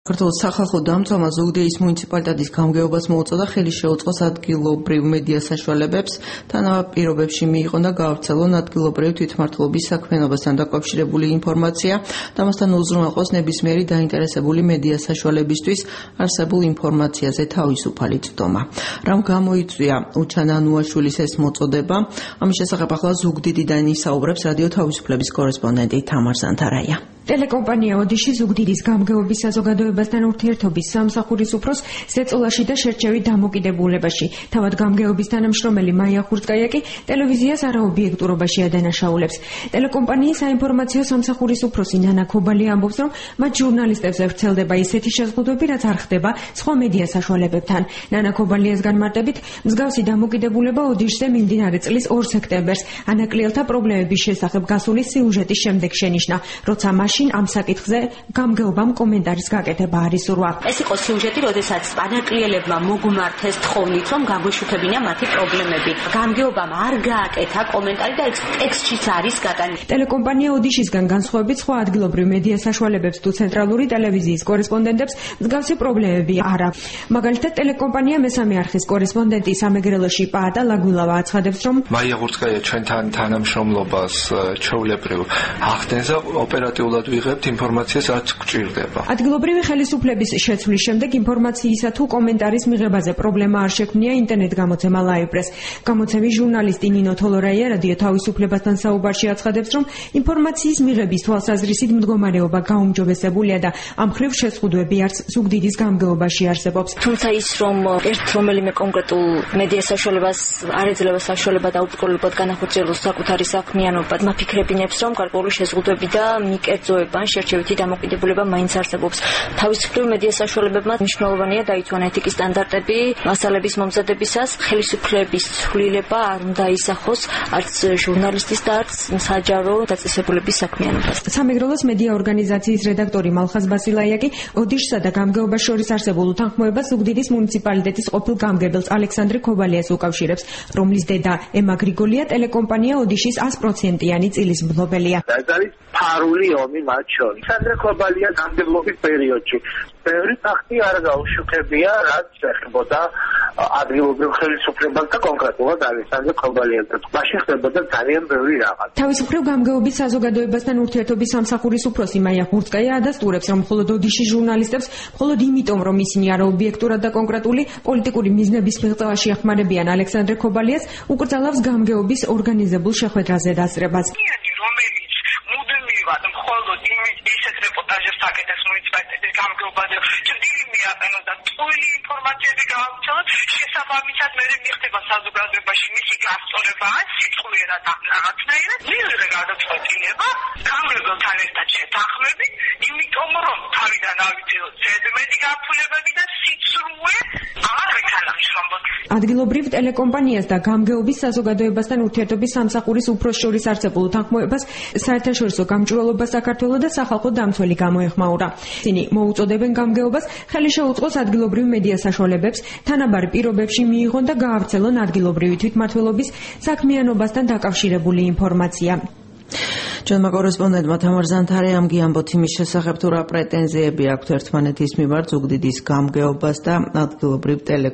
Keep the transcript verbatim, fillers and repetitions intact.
საქართველოს სახალხო დამცველმა ზუგდიდის მუნიციპალიტეტის გამგეობას მოუწოდა ხელი შეუწყოს ადგილობრივ მედია საშუალებებს თანაპირობებში მიიღონ და გაავრცელონ ადგილობრივი თვითმმართველობის საქმიანობასთან დაკავშირებული ინფორმაცია და მასთან უზრუნველყოს ნებისმიერი დაინტერესებული მედია საშუალებისთვის არსებულ ინფორმაციაზე თავისუფალი წვდომა. Რამ გამოიწვია უჩან ანუაშვილის ეს მოწოდება? ამის შესახებ ახლა ზუგდიდიდან ისაუბრებს რადიო თავისუფლების კორესპონდენტი თამარ ზანთარაია. Ტელეკომპანია ოდიში ზუგდიდის გამგეობის საზოგადოებასთან ურთიერთობის სამსახურის უფროს ზეწოლაში და შერჩევით დამოკიდებულებაში. თავად გამგეობის თანამშრომელი მაია ხურწკაია კი ტელევიზიას არაობიექტურობაში ადანაშაულებს. ტელეკომპანიის საინფორმაციო სამსახურის უფროსი ნანა ქობალი ამბობს, რომ მათ ჟურნალისტებზე ვრცელდება ისეთი შეზღუდვები, რაც არ ხდება სხვა მედია საშუალებებთან. ნანა ქობალიას განმარტებით, მსგავსი დამოკიდებულება ოდიშზე მიმდინარე წლის ორ სექტემბერს ანაკლიელთა პრობლემების შესახებ გასული სიუჟეტის შემდეგ შენიშნა, როცა ამ საკითხზე გამგეობამ კომენტარის გაკეთება არ ისურვა. ეს იყო სიუჟეტი, როდესაც ანაკლიელებმა მოგმართეს თხოვნით, რომ გამოჩუქებინა მათი პრობლემები. გამგეობამ არ გააკეთა კომენტარი და ტექსტშიც არის გადანილი. ტელეკომპანია ოდიშისგან განსხვავებით სხვა ადგილობრივ მედია საშუალებებს თუ ცენტრალური ტელევიზიის კორესპონდენტებს მსგავსი პრობლემები არ აქვს. მაგალითად, ტელეკომპანია მესამე არხის კორესპონდენტი სამეგრელოში პაატა ლაგვილავა აცხადებს, რომ მაია ხურწკაია ჩვენთან თანამშრომლობას ჩვეულებრივ ახდენს და ოპერატიულად ვიღებთ ინფორმაციას, რაც გვჭირდება. ადგილობრივი ხელისუფლების შეცვლის შემდეგ ინფორმაციისა თუ კომენტარის მიღებაზე პრობლემა არ შექმნია ინტერნეტ გამოცემა ლაივ-პრეს. გამოცემის ჟურნალისტი ნინო თოლორაია რადიო თავისუფლებასთან საუბარში აცხადებს, რომ ინფორმაციის მიღების თვალსაზრისით მდგომარეობა გაუმჯობესებულია და ამ მხრივ შეზღუდვები არც ზუგდიდის გამგეობაში არსებობს. თუმცა ის, რომ ერთ რომელიმე კონკრეტულ მედია საშუალებას არ ეძლევა საშუალება და უპირობოდ განახორციელოს საკუთარი საქმიანობა, მაფიქრებინებს, რომ გარკვეული შეზღუდვები და მიკერძოება ან შერჩევითი დამოკიდებულება მაინც არსებობს. თავისუფლივ მედია საშუალებებმა მნიშვნელოვანია დაიცვან ეთიკის სტანდარტები მასალების მომზადებისას, ხელისუფლების ცვლილება არ უნდა ისახოს არც ჟურნალისტის და არც საჯარო დაწესებულების საქმიანობას. სამეგრელოს მედია ორგანიზაციის რედაქტორი მალხაზ ბასილაია კი ოდიშსა და გამგეობას შორის არსებულ უთანხმოებას ზუგდიდის მუნიციპალიტეტის ყოფილ გამგებელს ალექსანდრე ქობალიას უკავშირებს, რომლის დედა ემა გრიგოლია ტელეკომპანია ოდიშის ას პროცენტიანი წილის მფლობელია. ფარული ომი მათ შორის. ალექსანდრე ქობალია გამგებლობის პერიოდში ბევრი ფაქტი არ გაუშუქებია, რაც ეხებოდა ადგილობრივ ხელისუფლებას და კონკრეტულად ალექსანდრე ქობალიას. მაშინ ხდებოდა ძალიან ბევრი რაღაც. თავისუფლივ გამგეობის საზოგადოებასთან ურთიერთობის სამსახურის უფროსი მაია ხურწკაია ადასტურებს, რომ მხოლოდ ოდიშის ჟურნალისტებს მხოლოდ იმიტომ, რომ ისინი არაობიექტურად და კონკრეტული პოლიტიკური მიზნების მიღწევაში ეხმარებიან ალექსანდრე ქობალიას, უკრძალავს გამგეობის ორგანიზებულ შეხვედრაზე დასწრებას. მხოლოდ ისეთ რეპორტაჟებს აკეთებს მუნიციპალიტეტის გამგეობაზე, ჭრილი მიაყენოს და ტყუილი ინფორმაციები გაავრცელოს, შესაბამისად მე მიხდება საზოგადოებაში მისი გასწორება ან სიტყვიერად ან რაღაცნაირად. მივიღე გადაწყვეტილება გამგეობელთან ერთად შეთანხმები, იმიტომ რომ თავიდან ავიცილოთ ზედმეტი გაფულებები და სიცრუე არ ვეთანამშრომლობ. ადგილობრივ ტელეკომპანიას და გამგეობის საზოგადოებასთან ურთიერთობის სამსახურის უფროს შორის არსებულ უთანხმოებას საერთაშორისო გამჭვირვალობა საქართველოს და სახალხო დამცველი გამოეხმაურა. ისინი მოუწოდებენ გამგეობას ხელი შეუწყოს ადგილობრივ მედია საშუალებებს თანაბარ პირობებში მიიღონ და გაავრცელონ ადგილობრივი თვითმმართველობის საქმიანობასთან დაკავშირებული ინფორმაცია. ჩვენმა კორესპონდენტმა თამარ ზანთარაიამ გიამბოთ იმის შესახებ, თუ რა პრეტენზიები აქვთ ერთმანეთის მიმართ ზუგდიდის გამგეობას და ადგილობრივ ტელე